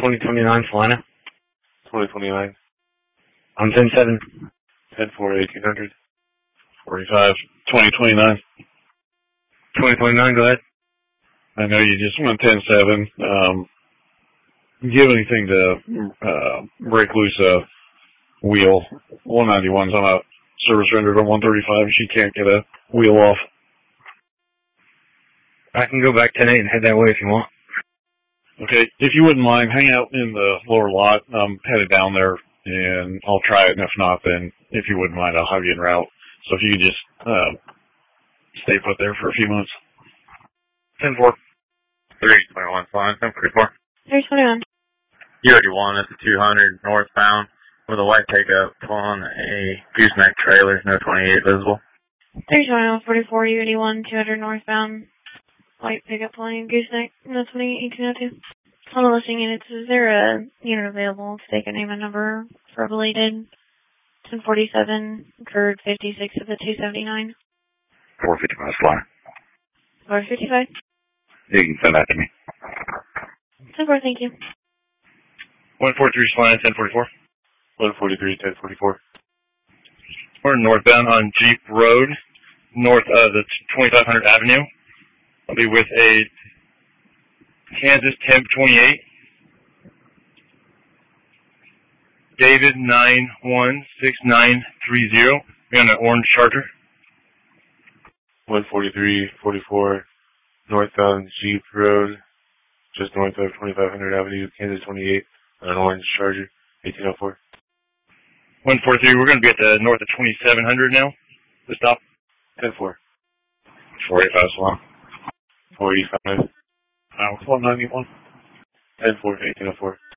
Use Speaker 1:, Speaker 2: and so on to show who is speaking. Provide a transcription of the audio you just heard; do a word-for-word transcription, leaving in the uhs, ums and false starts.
Speaker 1: twenty twenty-nine Salina.
Speaker 2: twenty twenty-nine.
Speaker 1: On ten seven.
Speaker 2: ten four, eighteen hundred.
Speaker 3: forty-five, twenty twenty-nine.
Speaker 1: twenty twenty-nine, go ahead.
Speaker 3: I know you just went ten seven. Um, do you have anything to uh, break loose a wheel? one ninety-one's on a service rendered on one thirty-five. She can't get a wheel off.
Speaker 1: I can go back ten eight and head that way if you want.
Speaker 3: Okay, if you wouldn't mind, hang out in the lower lot. I'm headed down there, and I'll try it, and if not, then if you wouldn't mind, I'll have you en route. So if you could just uh, stay put there for a few months.
Speaker 1: ten four.
Speaker 4: three twenty-one, flying, ten forty-four.
Speaker 5: three twenty-one.
Speaker 4: You already won. It's a two hundred northbound with a white pickup pulling a gooseneck trailer, no twenty-eight visible.
Speaker 5: three twenty-one forty-four, U eighty-one, two hundred northbound, white pickup pulling gooseneck, no twenty-eight, eighteen oh two. On the listing units, is there a unit available to take a name and number for belated? ten forty-seven, occurred fifty-six of the two seventy-nine.
Speaker 6: four fifty-five, flying.
Speaker 5: four fifty-five.
Speaker 6: You can send that to me.
Speaker 5: ten four, thank you.
Speaker 1: one forty-three Salina, ten forty-four.
Speaker 2: one forty-three, ten forty-four.
Speaker 1: We're northbound on Jeep Road, north of the twenty-five hundred Avenue. I'll be with a Kansas Temp twenty-eight. David nine one six nine three zero. We're on an orange Charger.
Speaker 2: one forty-three, forty-four, northbound Jeep Road, just north of twenty-five hundred Avenue, Kansas twenty-eight, on an orange Charger, eighteen oh four.
Speaker 1: one forty-three, we're going to be at the north of twenty-seven hundred now. The stop.
Speaker 2: ten four.
Speaker 6: four eighty-five, Salina.
Speaker 2: four eighty-five.
Speaker 3: Uh, one ninety-one.
Speaker 2: ten four, eighteen oh four.